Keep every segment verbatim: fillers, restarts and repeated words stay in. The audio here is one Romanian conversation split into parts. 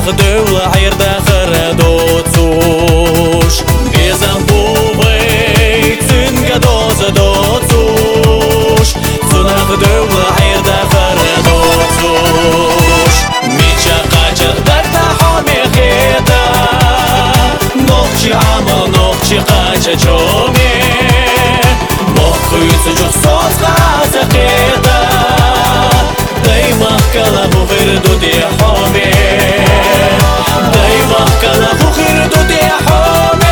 Sunaq dövla hayırda xırdı tuş Bizan buvay Tünga doza dotuş Sunaq dövla hayırda xırdı tuş Micha qaçıq darda hami xita Noqchi amal noqchi qaça çomi Noquyucu çok soz qaza xita Dayma kala bu virdu diye hami Dayma kala bu virdu diye hami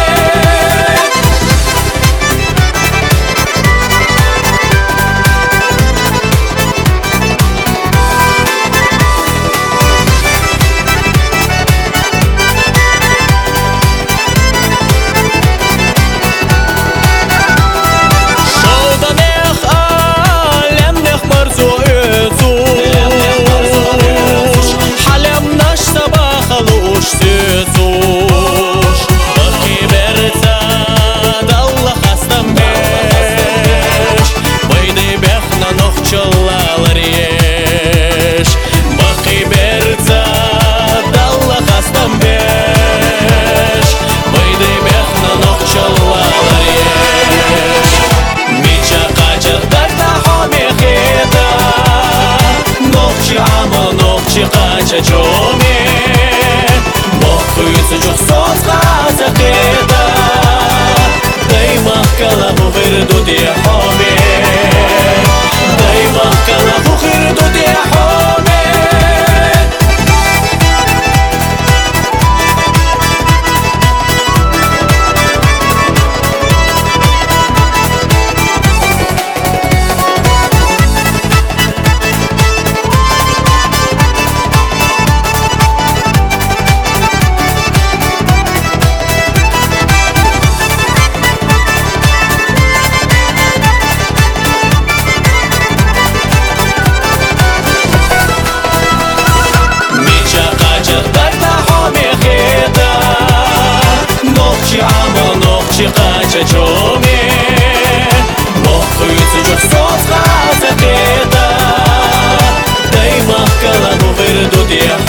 Qaça çomi Noquyucu çok soz qaza xita Dayma kala bu virdu diye hami Dayma kala bu virdu diye hami Qaça çomi Noquyucu çok soz qaza xita Dayma kala bu virdu diye